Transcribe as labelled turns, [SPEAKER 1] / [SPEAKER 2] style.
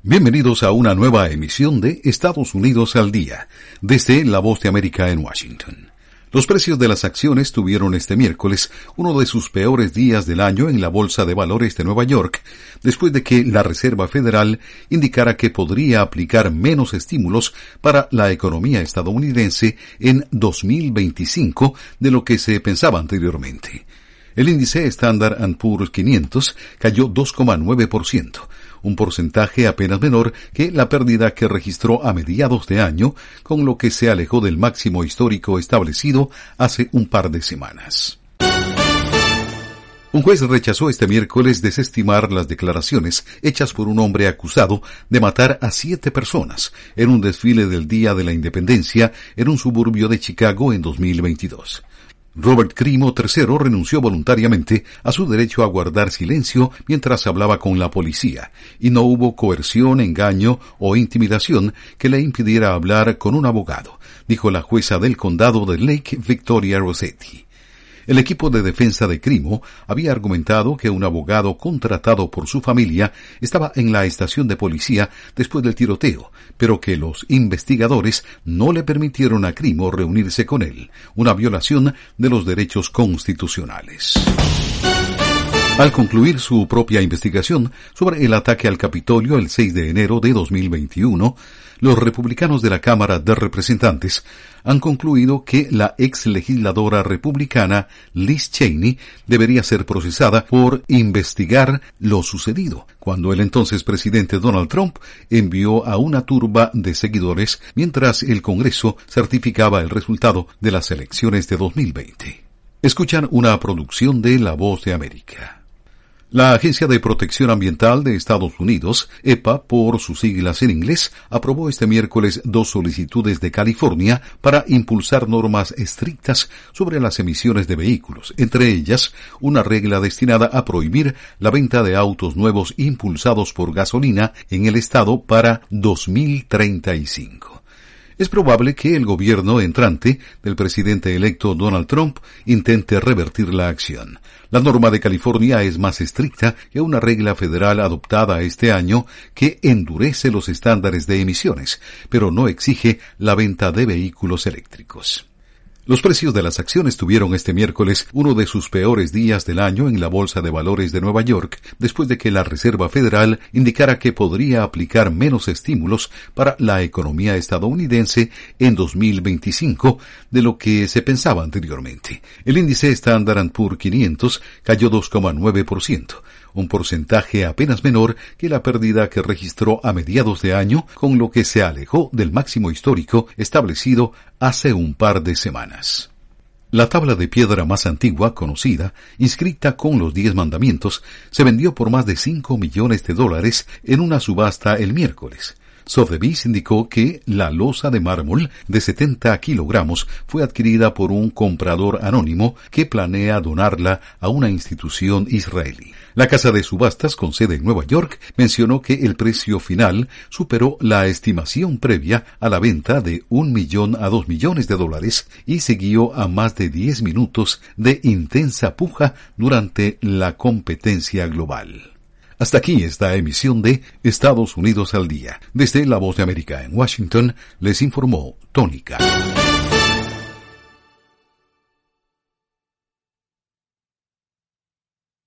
[SPEAKER 1] Bienvenidos a una nueva emisión de Estados Unidos al Día, desde La Voz de América en Washington. Los precios de las acciones tuvieron este miércoles uno de sus peores días del año en la Bolsa de Valores de Nueva York, después de que la Reserva Federal indicara que podría aplicar menos estímulos para la economía estadounidense en 2025 de lo que se pensaba anteriormente. El índice Standard & Poor's 500 cayó 2,9%, un porcentaje apenas menor que la pérdida que registró a mediados de año, con lo que se alejó del máximo histórico establecido hace un par de semanas. Un juez rechazó este miércoles desestimar las declaraciones hechas por un hombre acusado de matar a 7 personas en un desfile del Día de la Independencia en un suburbio de Chicago en 2022. Robert Crimo III renunció voluntariamente a su derecho a guardar silencio mientras hablaba con la policía, y no hubo coerción, engaño o intimidación que le impidiera hablar con un abogado, dijo la jueza del condado de Lake Victoria Rossetti. El equipo de defensa de Crimo había argumentado que un abogado contratado por su familia estaba en la estación de policía después del tiroteo, pero que los investigadores no le permitieron a Crimo reunirse con él, una violación de los derechos constitucionales. Al concluir su propia investigación sobre el ataque al Capitolio el 6 de enero de 2021, los republicanos de la Cámara de Representantes han concluido que la ex legisladora republicana Liz Cheney debería ser procesada por investigar lo sucedido, cuando el entonces presidente Donald Trump envió a una turba de seguidores mientras el Congreso certificaba el resultado de las elecciones de 2020. Escuchan una producción de La Voz de América. La Agencia de Protección Ambiental de Estados Unidos, EPA por sus siglas en inglés, aprobó este miércoles 2 solicitudes de California para impulsar normas estrictas sobre las emisiones de vehículos, entre ellas una regla destinada a prohibir la venta de autos nuevos impulsados por gasolina en el estado para 2035. Es probable que el gobierno entrante del presidente electo Donald Trump intente revertir la acción. La norma de California es más estricta que una regla federal adoptada este año que endurece los estándares de emisiones, pero no exige la venta de vehículos eléctricos. Los precios de las acciones tuvieron este miércoles uno de sus peores días del año en la Bolsa de Valores de Nueva York, después de que la Reserva Federal indicara que podría aplicar menos estímulos para la economía estadounidense en 2025 de lo que se pensaba anteriormente. El índice Standard & Poor's 500 cayó 2,9%. Un porcentaje apenas menor que la pérdida que registró a mediados de año, con lo que se alejó del máximo histórico establecido hace un par de semanas. La tabla de piedra más antigua conocida, inscrita con los 10 mandamientos, se vendió por más de $5 millones en una subasta el miércoles. Sotheby's indicó que la losa de mármol de 70 kilogramos fue adquirida por un comprador anónimo que planea donarla a una institución israelí. La casa de subastas con sede en Nueva York mencionó que el precio final superó la estimación previa a la venta de $1 millón a $2 millones y siguió a más de 10 minutos de intensa puja durante la competencia global. Hasta aquí esta emisión de Estados Unidos al Día. Desde La Voz de América en Washington, les informó Tónica.